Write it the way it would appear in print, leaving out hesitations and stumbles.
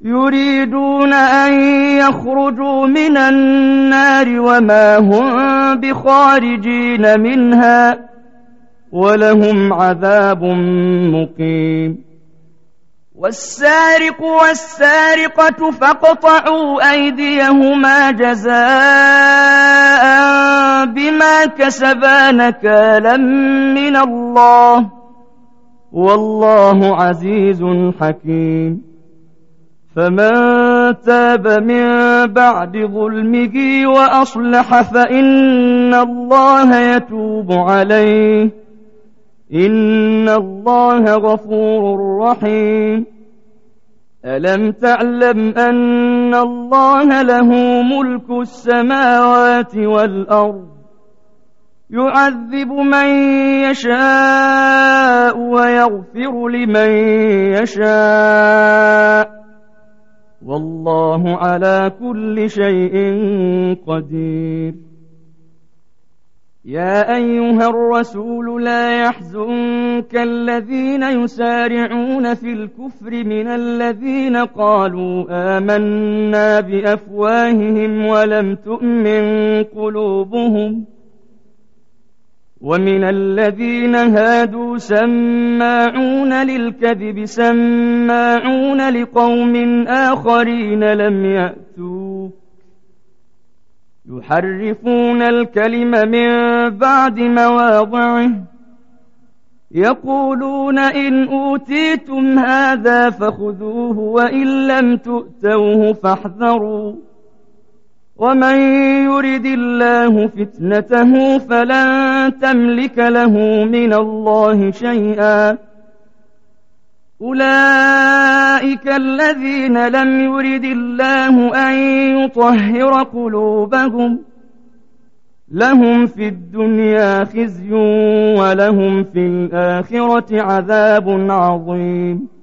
يريدون أن يخرجوا من النار وما هم بخارجين منها ولهم عذاب مقيم. والسارق والسارقة فاقطعوا أيديهما جزاء بما كسبا نكالا من الله والله عزيز حكيم. فمن تاب من بعد ظلمه وأصلح فإن الله يتوب عليه إن الله غفور رحيم. ألم تعلم أن الله له ملك السماوات والأرض يعذب من يشاء ويغفر لمن يشاء والله على كل شيء قدير. يا أيها الرسول لا يحزنك الذين يسارعون في الكفر من الذين قالوا آمنا بأفواههم ولم تؤمن قلوبهم ومن الذين هادوا سماعون للكذب سماعون لقوم آخرين لم يأتوك يحرفون الكلم من بعد مواضعه يقولون إن أوتيتم هذا فخذوه وإن لم تؤتوه فاحذروا ومن يرد الله فتنته فلن تملك له من الله شيئا أولئك الذين لم يرد الله أن يطهر قلوبهم لهم في الدنيا خزي ولهم في الآخرة عذاب عظيم.